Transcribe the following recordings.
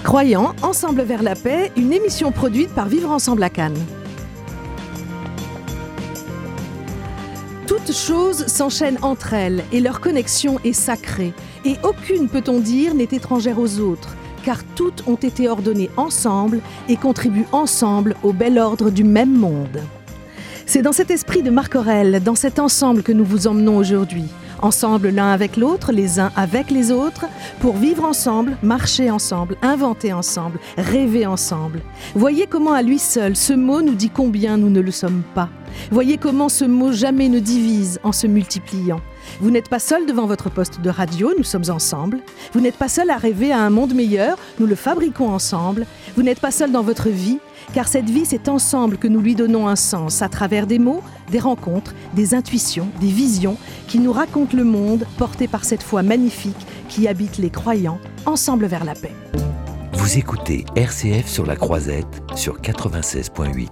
Croyants, ensemble vers la paix, une émission produite par Vivre Ensemble à Cannes. Toutes choses s'enchaînent entre elles et leur connexion est sacrée. Et aucune, peut-on dire, n'est étrangère aux autres, car toutes ont été ordonnées ensemble et contribuent ensemble au bel ordre du même monde. C'est dans cet esprit de Marc Aurèle, dans cet ensemble que nous vous emmenons aujourd'hui. Ensemble l'un avec l'autre, les uns avec les autres, pour vivre ensemble, marcher ensemble, inventer ensemble, rêver ensemble. Voyez comment à lui seul, ce mot nous dit combien nous ne le sommes pas. Voyez comment ce mot jamais ne divise en se multipliant. Vous n'êtes pas seul devant votre poste de radio, nous sommes ensemble. Vous n'êtes pas seul à rêver à un monde meilleur, nous le fabriquons ensemble. Vous n'êtes pas seul dans votre vie, car cette vie, c'est ensemble que nous lui donnons un sens, à travers des mots, des rencontres, des intuitions, des visions, qui nous racontent le monde, porté par cette foi magnifique qui habite les croyants, ensemble vers la paix. Vous écoutez RCF sur la Croisette, sur 96.8.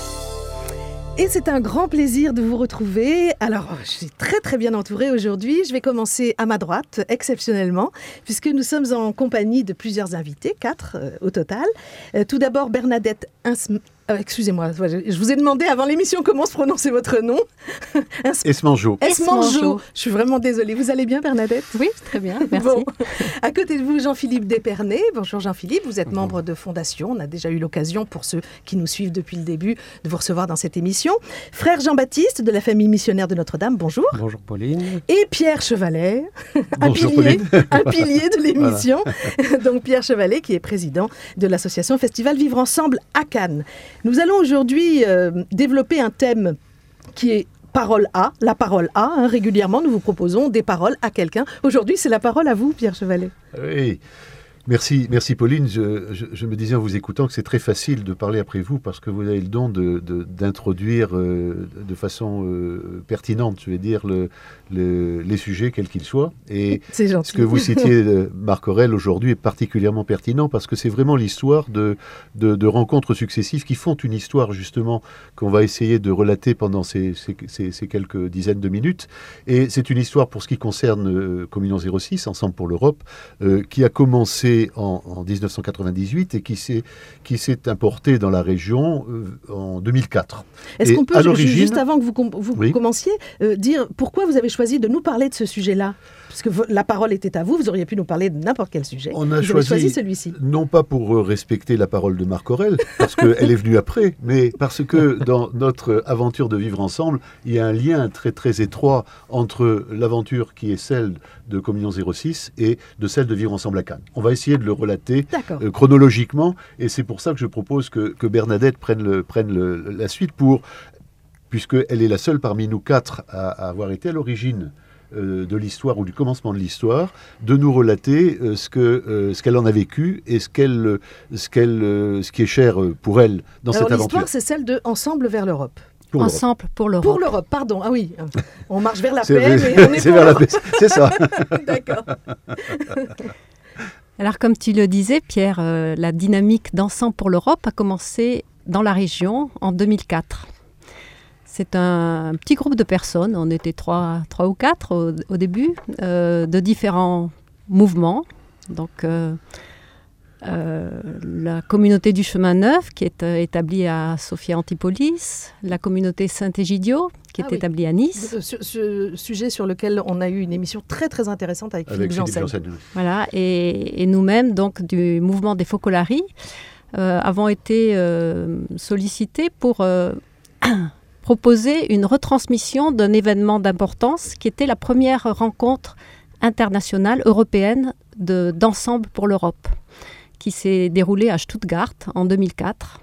Et c'est un grand plaisir de vous retrouver. Alors, je suis très très bien entourée aujourd'hui. Je vais commencer à ma droite, exceptionnellement, puisque nous sommes en compagnie de plusieurs invités, 4 au total. Tout d'abord, Bernadette excusez-moi, je vous ai demandé avant l'émission comment se prononcer votre nom. Esmangeau. Esmangeau. Je suis vraiment désolée. Vous allez bien, Bernadette ? Oui, très bien, merci. Bon. À côté de vous, Jean-Philippe Despernay. Bonjour Jean-Philippe, vous êtes membre de Fondation. On a déjà eu l'occasion, pour ceux qui nous suivent depuis le début, de vous recevoir dans cette émission. Frère Jean-Baptiste de la famille missionnaire de Notre-Dame, bonjour. Bonjour Pauline. Et Pierre Chevalet, bonjour, un pilier de l'émission. Voilà. Donc Pierre Chevalet, qui est président de l'association Festival Vivre Ensemble à Cannes. Nous allons aujourd'hui développer un thème qui est parole à, la parole à. Régulièrement, nous vous proposons des paroles à quelqu'un. Aujourd'hui, c'est la parole à vous, Pierre Chevalet. Oui. Merci Pauline. Je me disais en vous écoutant que c'est très facile de parler après vous parce que vous avez le don d'introduire de façon pertinente, je vais dire, les sujets, quels qu'ils soient. Et c'est gentil. Ce que vous citiez, Marc Aurèle, aujourd'hui est particulièrement pertinent parce que c'est vraiment l'histoire de rencontres successives qui font une histoire, justement, qu'on va essayer de relater pendant ces quelques dizaines de minutes. Et c'est une histoire, pour ce qui concerne Communion 06, Ensemble pour l'Europe, qui a commencé en 1998 et qui s'est importé dans la région en 2004. Est-ce qu'on peut, juste avant que vous commenciez, dire pourquoi vous avez choisi de nous parler de ce sujet-là ? Parce que la parole était à vous, vous auriez pu nous parler de n'importe quel sujet. On a choisi celui-ci. Non pas pour respecter la parole de Marc Aurèle, parce qu'elle est venue après, mais parce que dans notre aventure de vivre ensemble, il y a un lien très très étroit entre l'aventure qui est celle de Communion 06 et de celle de Vivre Ensemble à Cannes. On va essayer de le relater chronologiquement, et c'est pour ça que je propose que Bernadette prenne la suite puisqu'elle est la seule parmi nous 4 à avoir été à l'origine de l'histoire ou du commencement de l'histoire, de nous relater ce qu'elle en a vécu et ce qui est cher pour elle dans cette aventure. L'histoire, c'est celle de Ensemble vers l'Europe. Ensemble pour l'Europe. Pour l'Europe, pardon. Ah oui, on marche vers la paix, mais on est vers la paix, c'est ça. D'accord. Alors, comme tu le disais, Pierre, la dynamique d'Ensemble pour l'Europe a commencé dans la région en 2004. C'est un petit groupe de personnes, on était 3 ou 4 au début, de différents mouvements. Donc, la communauté du Chemin Neuf, qui est établie à Sophia Antipolis, la communauté Saint-Égidio, qui est établie à Nice. Ce sujet sur lequel on a eu une émission très très intéressante avec Philippe Janssen. Voilà, et nous-mêmes, donc, du mouvement des Focolari, avons été sollicités pour proposer une retransmission d'un événement d'importance qui était la première rencontre internationale européenne d'Ensemble pour l'Europe, qui s'est déroulée à Stuttgart en 2004.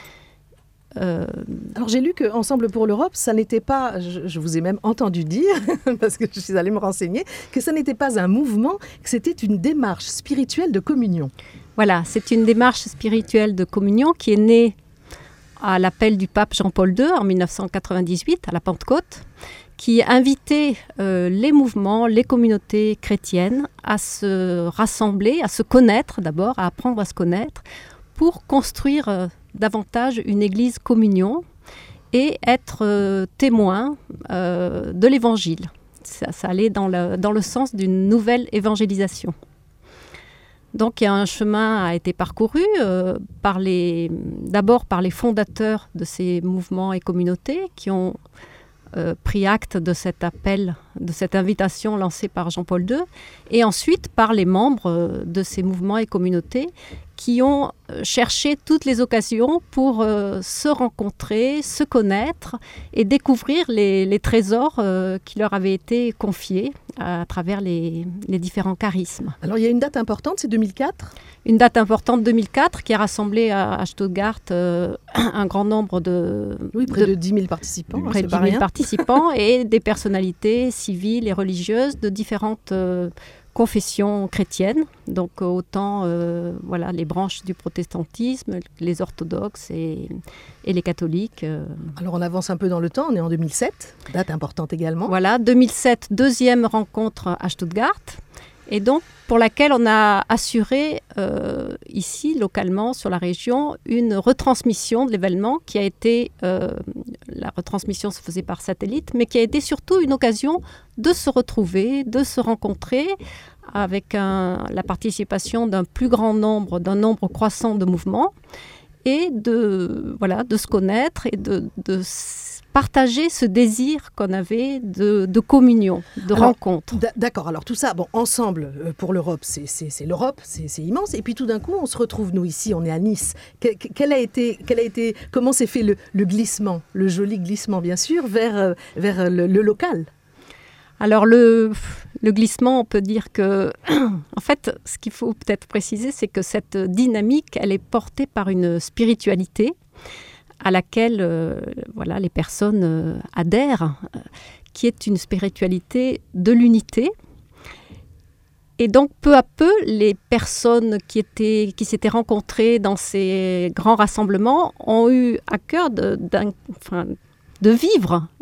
Alors j'ai lu qu'Ensemble pour l'Europe, ça n'était pas, je vous ai même entendu dire, parce que je suis allée me renseigner, que ça n'était pas un mouvement, que c'était une démarche spirituelle de communion. Voilà, c'est une démarche spirituelle de communion qui est née à l'appel du pape Jean-Paul II en 1998, à la Pentecôte, qui invitait les mouvements, les communautés chrétiennes à se rassembler, à se connaître d'abord, à apprendre à se connaître, pour construire davantage une église communion et être témoin de l'évangile. Ça allait dans le sens d'une nouvelle évangélisation. Donc, un chemin a été parcouru d'abord par les fondateurs de ces mouvements et communautés qui ont pris acte de cet appel, de cette invitation lancée par Jean-Paul II, et ensuite par les membres de ces mouvements et communautés qui ont cherché toutes les occasions pour se rencontrer, se connaître et découvrir les trésors qui leur avaient été confiés à travers les différents charismes. Alors il y a une date importante, c'est 2004 ? Une date importante, 2004, qui a rassemblé à Stuttgart un grand nombre de... Oui, près de 10 000 participants. Près de 10 000 participants et des personnalités civiles et religieuses de différentes confessions chrétiennes. Donc autant les branches du protestantisme, les orthodoxes et les catholiques. Alors on avance un peu dans le temps, on est en 2007, date importante également. Voilà, 2007, deuxième rencontre à Stuttgart. Et donc, pour laquelle on a assuré ici, localement, sur la région, une retransmission de l'événement qui a été, la retransmission se faisait par satellite, mais qui a été surtout une occasion de se retrouver, de se rencontrer avec la participation d'un plus grand nombre, d'un nombre croissant de mouvements et de se connaître et de partager ce désir qu'on avait de communion, de rencontre. D'accord, alors tout ça, ensemble pour l'Europe, c'est l'Europe, c'est immense. Et puis tout d'un coup, on se retrouve, nous ici, on est à Nice. Comment s'est fait le glissement, le joli glissement bien sûr, vers le local ? Alors le glissement, on peut dire que, en fait, ce qu'il faut peut-être préciser, c'est que cette dynamique, elle est portée par une spiritualité à laquelle les personnes adhèrent, qui est une spiritualité de l'unité. Et donc, peu à peu, les personnes qui s'étaient rencontrées dans ces grands rassemblements ont eu à cœur de vivre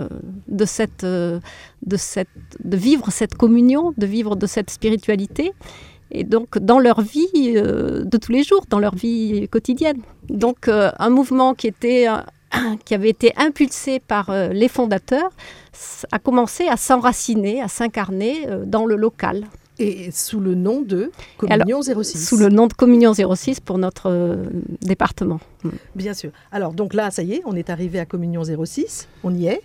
de vivre cette communion, de vivre de cette spiritualité. Et donc, dans leur vie de tous les jours, dans leur vie quotidienne. Donc, un mouvement qui avait été impulsé par les fondateurs a commencé à s'enraciner, à s'incarner dans le local. Et sous le nom de Communion 06. Sous le nom de Communion 06 pour notre département. Bien sûr. Alors, donc là, ça y est, on est arrivé à Communion 06, on y est.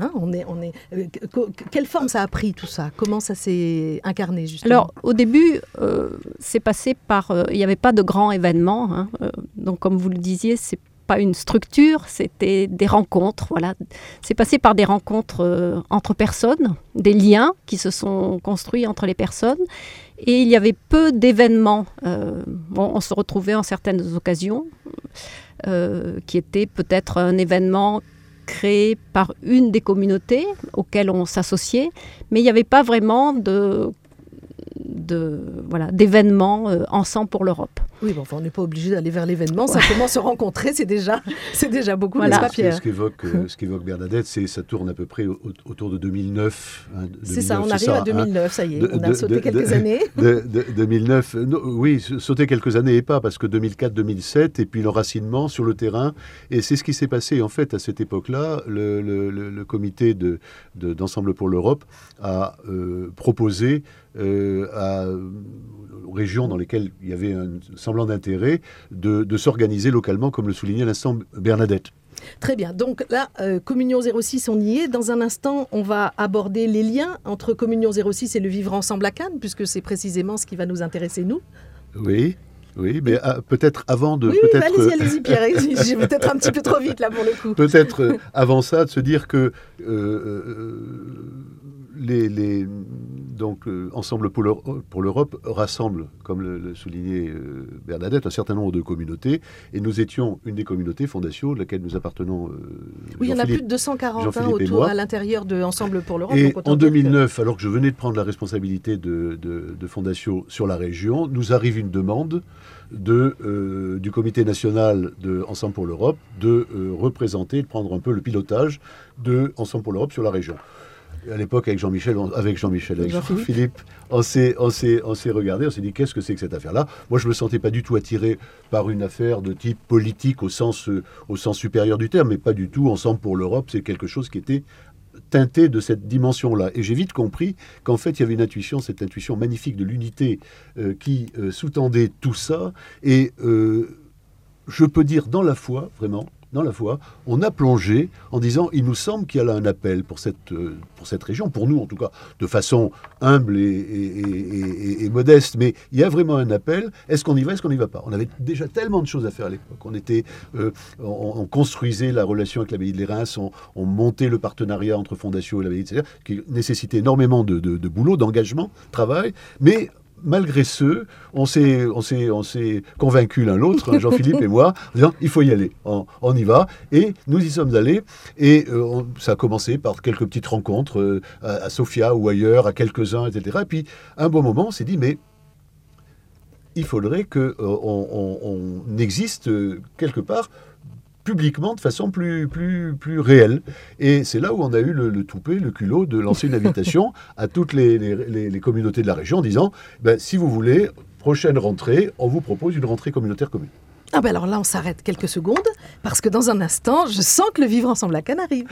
Quelle forme ça a pris tout ça ? Comment ça s'est incarné justement ? Alors au début, c'est passé par... il n'y avait pas de grands événements. Donc comme vous le disiez, c'est pas une structure, c'était des rencontres. Voilà. C'est passé par des rencontres entre personnes, des liens qui se sont construits entre les personnes. Et il y avait peu d'événements. On se retrouvait en certaines occasions qui étaient peut-être un événement créé par une des communautés auxquelles on s'associait, mais il n'y avait pas vraiment d'événements ensemble pour l'Europe. Oui, on n'est pas obligé d'aller vers l'événement, simplement se rencontrer, c'est déjà beaucoup, n'est-ce pas Pierre ? Ce qu'évoque Bernadette, ça tourne à peu près autour de 2009. C'est ça, on arrive à 2009, ça y est, on a sauté quelques années. 2009, oui, sauté quelques années et pas, parce que 2004-2007, et puis l'enracinement sur le terrain, et c'est ce qui s'est passé en fait à cette époque-là. Le comité d'Ensemble pour l'Europe a proposé aux régions dans lesquelles il y avait un semblant d'intérêt de s'organiser localement, comme le soulignait à l'instant Bernadette. Très bien. Donc là, Communion 06, on y est. Dans un instant, on va aborder les liens entre Communion 06 et le Vivre Ensemble à Cannes, puisque c'est précisément ce qui va nous intéresser, nous. Oui, mais peut-être avant de... Oui, allez-y, Pierre. J'ai peut-être un petit peu trop vite, là, pour le coup. Peut-être avant ça, de se dire que... Ensemble pour l'Europe rassemble, comme le soulignait Bernadette, un certain nombre de communautés. Et nous étions une des communautés, Fondatio, de laquelle nous appartenons. Oui, il y en a plus de 240 autour à l'intérieur de Ensemble pour l'Europe. Et en 2009, alors que je venais de prendre la responsabilité de Fondatio sur la région, nous arrive une demande du comité national de Ensemble pour l'Europe de représenter, de prendre un peu le pilotage de Ensemble pour l'Europe sur la région. À l'époque, avec Jean-Philippe, on s'est regardé, on s'est dit qu'est-ce que c'est que cette affaire-là ? Moi, je ne me sentais pas du tout attiré par une affaire de type politique au sens supérieur du terme, mais pas du tout. Ensemble pour l'Europe, c'est quelque chose qui était teinté de cette dimension-là. Et j'ai vite compris qu'en fait, il y avait une intuition, cette intuition magnifique de l'unité qui sous-tendait tout ça. Et je peux dire dans la foi, vraiment, dans la foi, on a plongé en disant, il nous semble qu'il y a là un appel pour cette région, pour nous en tout cas, de façon humble et modeste, mais il y a vraiment un appel. Est-ce qu'on y va, est-ce qu'on n'y va pas? On avait déjà tellement de choses à faire à l'époque. On construisait la relation avec l'abbaye de Lérins, on montait le partenariat entre Fondation et l'abbaye, etc., qui nécessitait énormément de boulot, d'engagement, de travail, mais malgré ce, on s'est convaincus l'un l'autre, hein, Jean-Philippe et moi, en disant il faut y aller, on y va. Et nous y sommes allés. Et ça a commencé par quelques petites rencontres à Sofia ou ailleurs, à quelques-uns, etc. Et puis, à un bon moment, on s'est dit mais il faudrait qu'on existe quelque part publiquement de façon plus réelle. Et c'est là où on a eu le toupet, le culot de lancer une invitation à toutes les communautés de la région en disant si vous voulez, prochaine rentrée, on vous propose une rentrée communautaire commune. Ah ben alors là, on s'arrête quelques secondes parce que dans un instant, je sens que le Vivre Ensemble à Cannes arrive.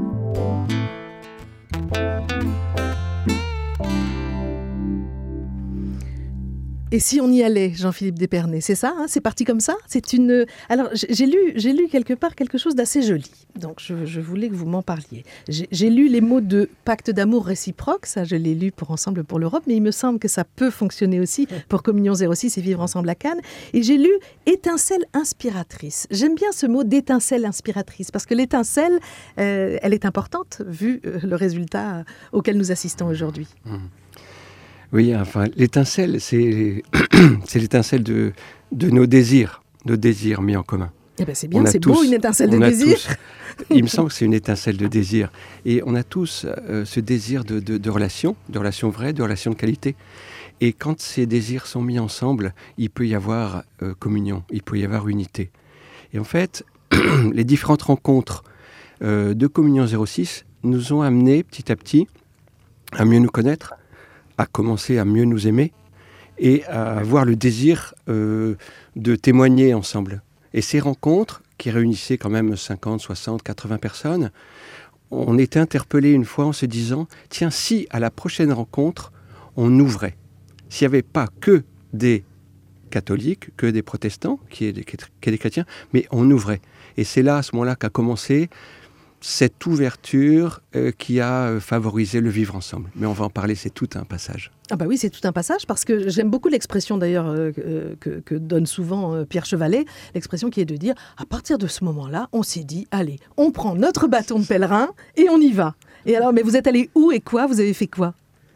Et si on y allait, Jean-Philippe Despernay, c'est ça, hein, c'est parti comme ça. C'est une. Alors j'ai lu quelque part quelque chose d'assez joli. Donc je voulais que vous m'en parliez. J'ai lu les mots de pacte d'amour réciproque, ça je l'ai lu pour Ensemble pour l'Europe, mais il me semble que ça peut fonctionner aussi pour Communion 06 et Vivre Ensemble à Cannes. Et j'ai lu étincelle inspiratrice. J'aime bien ce mot d'étincelle inspiratrice parce que l'étincelle, elle est importante vu le résultat auquel nous assistons aujourd'hui. Oui, enfin, l'étincelle, c'est l'étincelle de nos désirs mis en commun. Eh ben c'est bien, c'est beau, une étincelle de désir. Il me semble que c'est une étincelle de désir. Et on a tous ce désir de relation vraie, de relation de qualité. Et quand ces désirs sont mis ensemble, il peut y avoir communion, il peut y avoir unité. Et en fait, les différentes rencontres de Communion 06 nous ont amenés petit à petit à mieux nous connaître, à commencer à mieux nous aimer et à avoir le désir de témoigner ensemble. Et ces rencontres, qui réunissaient quand même 50, 60, 80 personnes, on était interpellés une fois en se disant « Tiens, si à la prochaine rencontre, on ouvrait, s'il n'y avait pas que des catholiques, que des protestants, qui est des chrétiens, mais on ouvrait. » Et c'est là, à ce moment-là, qu'a commencé cette ouverture qui a favorisé le vivre ensemble. Mais on va en parler, c'est tout un passage. Ah bah oui, c'est tout un passage, parce que j'aime beaucoup l'expression d'ailleurs que donne souvent Pierre Chevalet, l'expression qui est de dire, à partir de ce moment-là, on s'est dit, allez, on prend notre bâton de pèlerin et on y va. Et alors, mais vous êtes allé où et quoi? Vous avez fait quoi?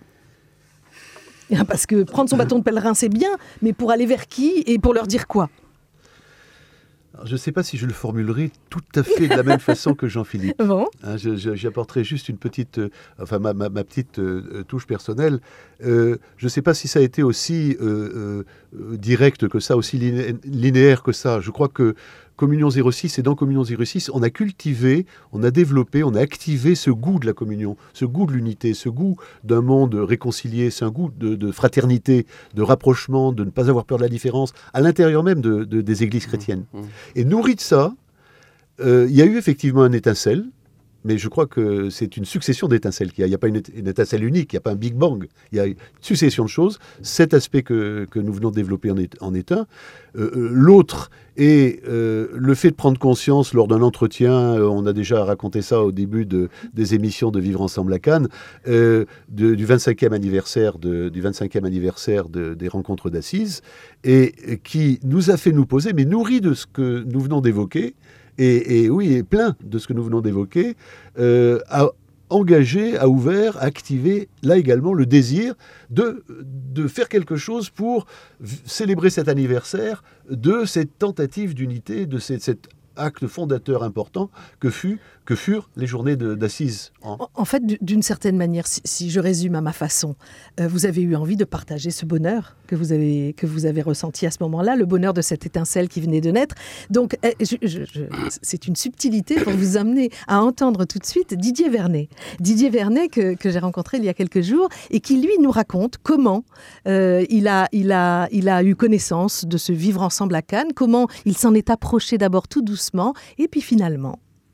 Parce que prendre son bâton de pèlerin, c'est bien, mais pour aller vers qui et pour leur dire quoi? Alors, je ne sais pas si je le formulerai tout à fait de la même façon que Jean-Philippe. Bon. J'apporterai juste une petite, ma petite touche personnelle. Je ne sais pas si ça a été aussi direct que ça, aussi linéaire que ça. Je crois que Communion 06 et dans Communion 06, on a cultivé, on a développé, on a activé ce goût de la communion, ce goût de l'unité, ce goût d'un monde réconcilié, c'est un goût de fraternité, de rapprochement, de ne pas avoir peur de la différence, à l'intérieur même des églises chrétiennes. Et nourri de ça, il y a eu effectivement une étincelle, mais je crois que c'est une succession d'étincelles qu'il y a. Il n'y a pas une étincelle unique, il n'y a pas un Big Bang. Il y a une succession de choses. Cet aspect que nous venons de développer en est un. L'autre est le fait de prendre conscience lors d'un entretien, on a déjà raconté ça au début des émissions de Vivre Ensemble à Cannes, du 25e anniversaire, des rencontres d'Assises, et qui nous a fait nous poser, mais nourri de ce que nous venons d'évoquer, et plein de ce que nous venons d'évoquer, a engagé, a ouvert, a activé, là également, le désir de faire quelque chose pour célébrer cet anniversaire de cette tentative d'unité, de cet acte fondateur important que furent les journées d'Assises. En fait, d'une certaine manière, si je résume à ma façon, vous avez eu envie de partager ce bonheur que vous avez ressenti à ce moment-là, le bonheur de cette étincelle qui venait de naître. Donc, c'est une subtilité pour vous amener à entendre tout de suite Didier Vernet. Didier Vernet que j'ai rencontré il y a quelques jours et qui, lui, nous raconte comment il a eu connaissance de ce vivre ensemble à Cannes, comment il s'en est approché d'abord tout doucement et puis finalement,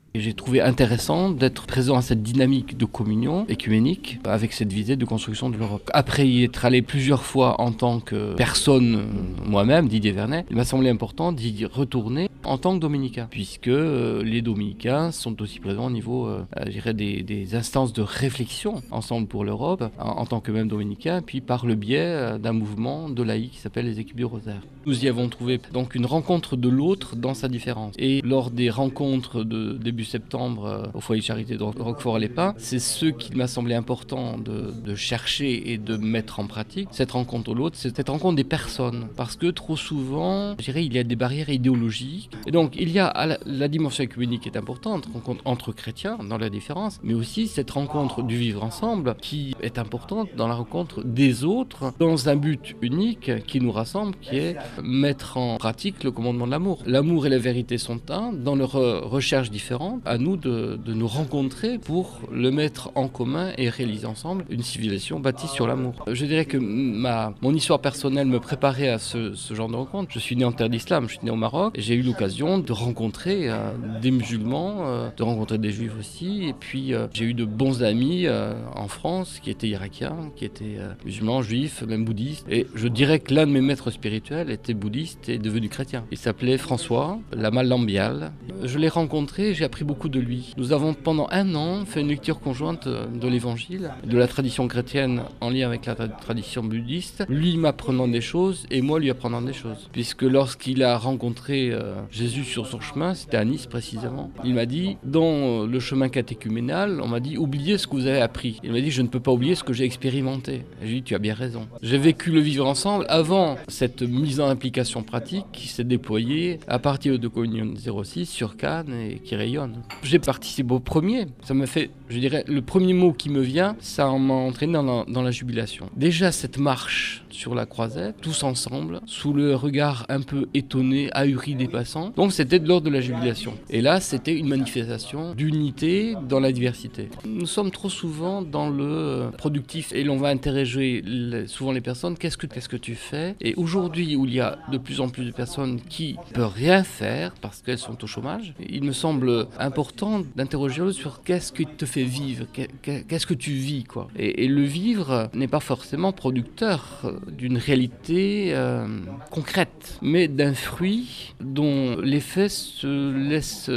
Et j'ai trouvé intéressant d'être présent à cette dynamique de communion écuménique avec cette visée de construction de l'Europe. Après y être allé plusieurs fois en tant que personne, moi-même, Didier Vernet, il m'a semblé important d'y retourner en tant que dominicain, puisque les dominicains sont aussi présents au niveau, je dirais, des instances de réflexion ensemble pour l'Europe, en tant que même dominicain, puis par le biais d'un mouvement de laïcs qui s'appelle les Équipes du Rosaire. Nous y avons trouvé donc une rencontre de l'autre dans sa différence. Et lors des rencontres de début septembre au foyer de charité de Roquefort-les-Pins, c'est ce qui m'a semblé important de chercher et de mettre en pratique. Cette rencontre de l'autre, c'est cette rencontre des personnes. Parce que trop souvent, je dirais, il y a des barrières idéologiques. Et donc, il y a la dimension œcuménique qui est importante, rencontre entre chrétiens dans la différence, mais aussi cette rencontre du vivre ensemble qui est importante dans la rencontre des autres, dans un but unique qui nous rassemble, qui est mettre en pratique le commandement de l'amour. L'amour et la vérité sont un, dans leurs recherches différentes, à nous de nous rencontrer pour le mettre en commun et réaliser ensemble une civilisation bâtie sur l'amour. Je dirais que mon histoire personnelle me préparait à ce genre de rencontre. Je suis né en terre d'islam, je suis né au Maroc, et j'ai eu l'occasion de rencontrer des musulmans, de rencontrer des juifs aussi, et puis j'ai eu de bons amis en France qui étaient irakiens, qui étaient musulmans, juifs, même bouddhistes, et je dirais que l'un de mes maîtres spirituels était bouddhiste et devenu chrétien. Il s'appelait François Lama Lambial. Je l'ai rencontré, j'ai appris beaucoup de lui. Nous avons pendant 1 an fait une lecture conjointe de l'évangile, de la tradition chrétienne en lien avec la tradition bouddhiste, lui m'apprenant des choses et moi lui apprenant des choses. Puisque lorsqu'il a rencontré Jésus sur son chemin, c'était à Nice précisément, il m'a dit, dans le chemin catéchuménal, on m'a dit, oubliez ce que vous avez appris. Il m'a dit, je ne peux pas oublier ce que j'ai expérimenté. Et j'ai dit, tu as bien raison. J'ai vécu le vivre ensemble avant cette mise en application pratique qui s'est déployée à partir de Communion 06 sur Cannes et qui rayonne. J'ai participé au premier. Ça m'a fait, je dirais, le premier mot qui me vient, ça m'a entraîné dans la jubilation. Déjà, cette marche sur la croisette, tous ensemble, sous le regard un peu étonné, ahuri des passants. Donc, c'était de l'ordre de la jubilation. Et là, c'était une manifestation d'unité dans la diversité. Nous sommes trop souvent dans le productif et l'on va interroger souvent les personnes, qu'est-ce que tu fais? Et aujourd'hui, où il y a de plus en plus de personnes qui ne peuvent rien faire parce qu'elles sont au chômage, il me semble important d'interroger l'autre sur qu'est-ce qui te fait vivre, qu'est-ce que tu vis, quoi. Et le vivre n'est pas forcément producteur d'une réalité concrète, mais d'un fruit dont l'effet se laisse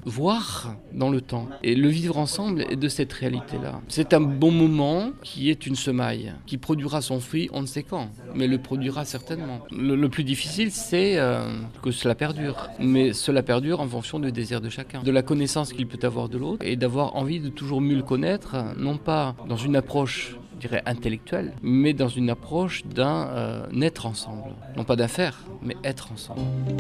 voir dans le temps. Et le vivre ensemble est de cette réalité-là. C'est un bon moment qui est une semaille, qui produira son fruit on ne sait quand, mais le produira certainement. Le plus difficile, c'est que cela perdure. Mais cela perdure en fonction du désir de chacun, de la connaissance qu'il peut avoir de l'autre, et d'avoir envie de toujours mieux le connaître, non pas dans une approche, je dirais, intellectuelle, mais dans une approche d'un être ensemble. Non pas d'un faire, mais être ensemble.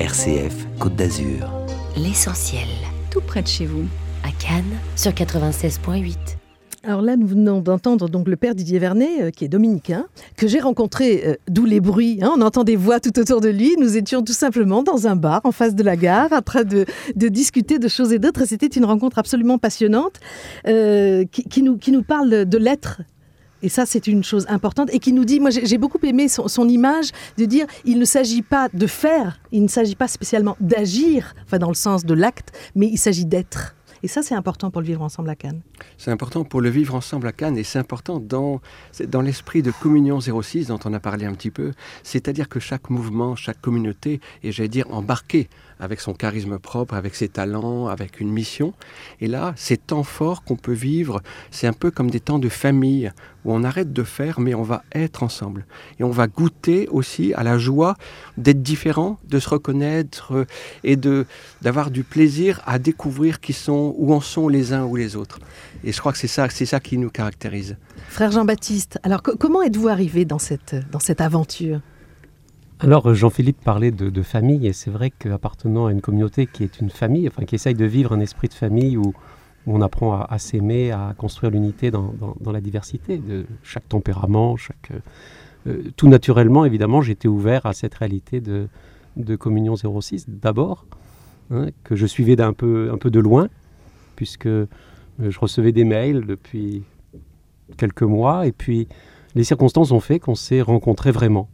RCF Côte d'Azur. L'essentiel, tout près de chez vous. à Cannes, sur 96.8. Alors là, nous venons d'entendre donc le père Didier Vernet, qui est dominicain, que j'ai rencontré, d'où les bruits, on entend des voix tout autour de lui. Nous étions tout simplement dans un bar en face de la gare, en train de discuter de choses et d'autres. Et c'était une rencontre absolument passionnante qui nous parle de l'être. Et ça, c'est une chose importante. Et qui nous dit, moi j'ai beaucoup aimé son image, de dire, il ne s'agit pas de faire, il ne s'agit pas spécialement d'agir, enfin dans le sens de l'acte, mais il s'agit d'être. Et ça, c'est important pour le vivre ensemble à Cannes. C'est important pour le vivre ensemble à Cannes et c'est important dans l'esprit de Communion 06 dont on a parlé un petit peu. C'est-à-dire que chaque mouvement, chaque communauté est, j'allais dire, embarquée avec son charisme propre, avec ses talents, avec une mission. Et là, ces temps forts qu'on peut vivre, c'est un peu comme des temps de famille où on arrête de faire, mais on va être ensemble. Et on va goûter aussi à la joie d'être différent, de se reconnaître et d'avoir du plaisir à découvrir où en sont les uns ou les autres. Et je crois que c'est ça qui nous caractérise. Frère Jean-Baptiste, alors comment êtes-vous arrivé dans cette aventure ? Alors Jean-Philippe parlait de famille et c'est vrai qu'appartenant à une communauté qui est une famille, enfin qui essaye de vivre un esprit de famille où on apprend à s'aimer, à construire l'unité dans la diversité de chaque tempérament, tout naturellement évidemment j'étais ouvert à cette réalité de Communion 06 d'abord, que je suivais d'un peu de loin puisque je recevais des mails depuis quelques mois et puis les circonstances ont fait qu'on s'est rencontrés vraiment.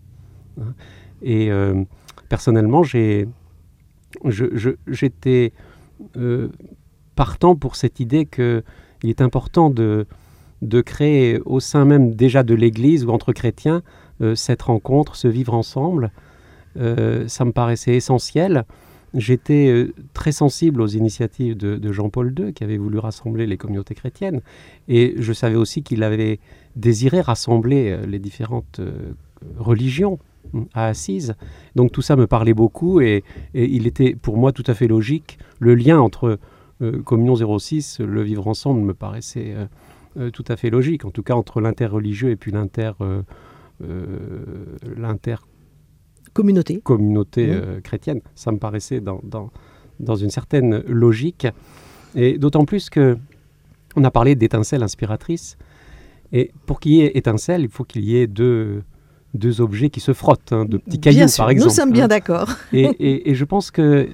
Et personnellement, j'étais partant pour cette idée qu'il est important de créer au sein même déjà de l'Église ou entre chrétiens cette rencontre, ce vivre ensemble. Ça me paraissait essentiel. J'étais très sensible aux initiatives de Jean-Paul II qui avait voulu rassembler les communautés chrétiennes, et je savais aussi qu'il avait désiré rassembler les différentes religions à Assise. Donc tout ça me parlait beaucoup, et il était pour moi tout à fait logique. Le lien entre Communion 06, le vivre ensemble, me paraissait tout à fait logique, en tout cas entre l'interreligieux et puis communauté chrétienne. Ça me paraissait dans une certaine logique. Et d'autant plus qu'on a parlé d'étincelles inspiratrices. Et pour qu'il y ait étincelle, il faut qu'il y ait deux objets qui se frottent, de petits cailloux par exemple. Nous sommes bien d'accord. Et je pense qu'il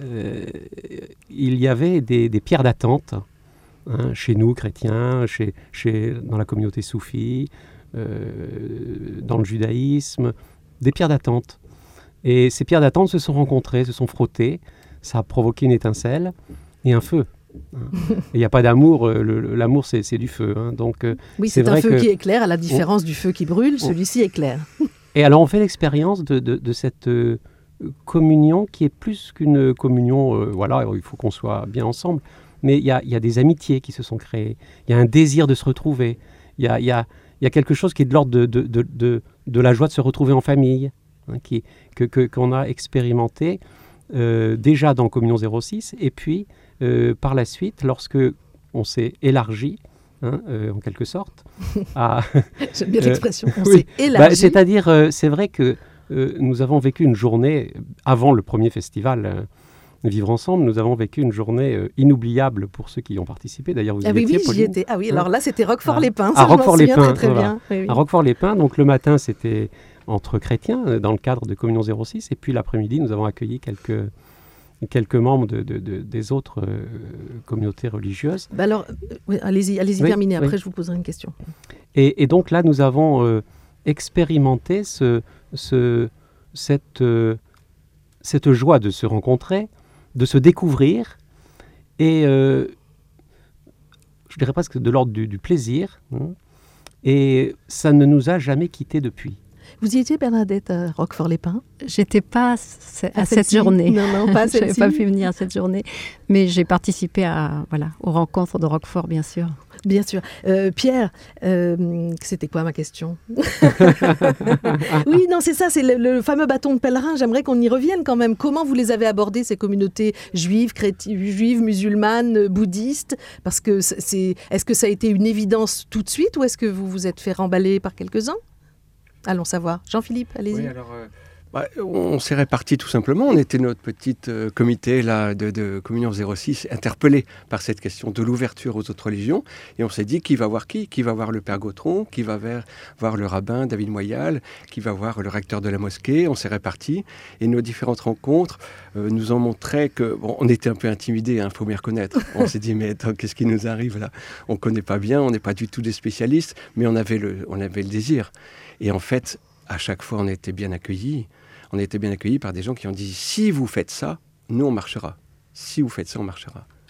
y avait des pierres d'attente chez nous, chrétiens, dans la communauté soufie, dans le judaïsme, des pierres d'attente. Et ces pierres d'attente se sont rencontrées, se sont frottées, ça a provoqué une étincelle et un feu. Il n'y a pas d'amour, l'amour c'est du feu. Donc, oui, c'est un feu qui éclaire, à la différence du feu qui brûle, celui-ci éclaire. Et alors on fait l'expérience de cette communion qui est plus qu'une communion, il faut qu'on soit bien ensemble, mais il y a des amitiés qui se sont créées, il y a un désir de se retrouver, il y a quelque chose qui est de l'ordre de la joie de se retrouver en famille, qu'on a expérimenté déjà dans Communion 06, et puis par la suite, lorsque on s'est élargi, en quelque sorte, J'aime bien l'expression, on s'est élargi. C'est-à-dire, c'est vrai que nous avons vécu une journée, avant le premier festival Vivre Ensemble, nous avons vécu une journée inoubliable pour ceux qui y ont participé. D'ailleurs, vous y étiez, Pauline. J'y étais. Ah oui, alors là, c'était Roquefort-les-Pins. À Roquefort-les-Pins, très bien. Oui. À Roquefort-les-Pins, donc le matin, c'était entre chrétiens, dans le cadre de Communion 06, et puis l'après-midi, nous avons accueilli quelques membres des autres communautés religieuses. Alors, allez-y, terminez, après je vous poserai une question. Et donc là, nous avons expérimenté cette joie de se rencontrer, de se découvrir, et je dirais presque de l'ordre du plaisir, et ça ne nous a jamais quittés depuis. Vous y étiez, Bernadette, à Roquefort-les-Pins? J'étais pas à cette journée. Non, pas à celle-ci. Je n'avais pas pu venir à cette journée, mais j'ai participé aux rencontres de Roquefort, bien sûr. Bien sûr. Pierre, c'était quoi ma question? Oui, non, c'est ça, c'est le fameux bâton de pèlerin. J'aimerais qu'on y revienne quand même. Comment vous les avez abordées, ces communautés juives, musulmanes, bouddhistes? Parce que est-ce que ça a été une évidence tout de suite, ou est-ce que vous vous êtes fait remballer par quelques-uns? Allons savoir. Jean-Philippe, allez-y. Oui, alors, on s'est répartis tout simplement. On était notre petit comité là, de Communion 06, interpellé par cette question de l'ouverture aux autres religions. Et on s'est dit, qui va voir qui? Qui va voir le père Gautron? Qui va voir le rabbin David Moyal? Qui va voir le recteur de la mosquée? On s'est répartis. Et nos différentes rencontres nous ont montré on était un peu intimidés, faut bien reconnaître. On s'est dit, mais attends, qu'est-ce qui nous arrive là? On ne connaît pas bien, on n'est pas du tout des spécialistes, mais on avait le désir. Et en fait, à chaque fois, on était bien accueillis. On était bien accueillis par des gens qui ont dit « Si vous faites ça, nous, on marchera. Si vous faites ça, on marchera. »